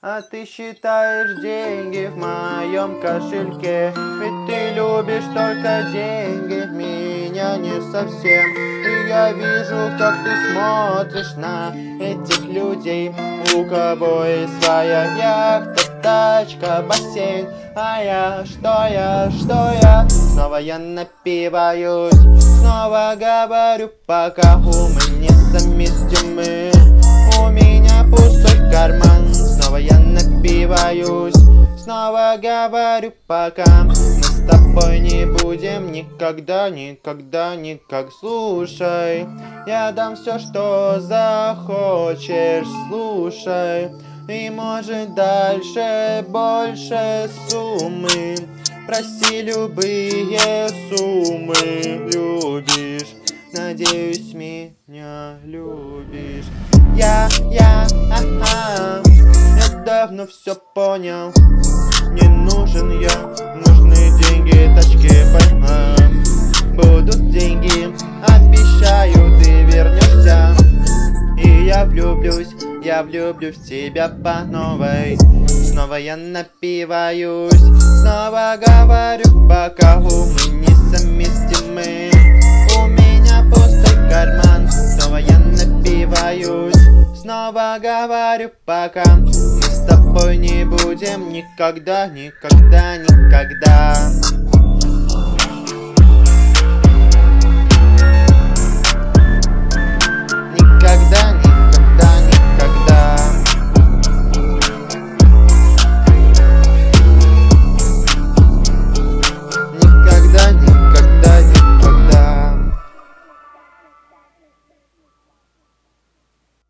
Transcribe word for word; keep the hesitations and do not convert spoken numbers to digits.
А ты считаешь деньги в моем кошельке. Ведь ты любишь только деньги, меня не совсем. И я вижу, как ты смотришь на этих людей, у кого есть своя яхта, тачка, бассейн. А я, что я, что я? Снова я напиваюсь, снова говорю, пока умы несовместимы. У меня пустой карман, снова я напиваюсь, снова говорю, пока мы с тобой не будем никогда, никогда, никак. Слушай, я дам все, что захочешь, слушай. И может дальше больше суммы, проси любые суммы. Любишь, надеюсь, меня любишь. Я, я, ага, я давно все понял. Не нужен я, нужны деньги, тачки, БМ. Будут деньги, обещаю, ты вернешься. И я влюблюсь, я влюблюсь в тебя по новой. Снова я напиваюсь, снова говорю, пока умы несовместимы. У меня пустой карман, снова я напиваюсь, снова говорю, пока мы с тобой не будем никогда, никогда, никогда. Никогда.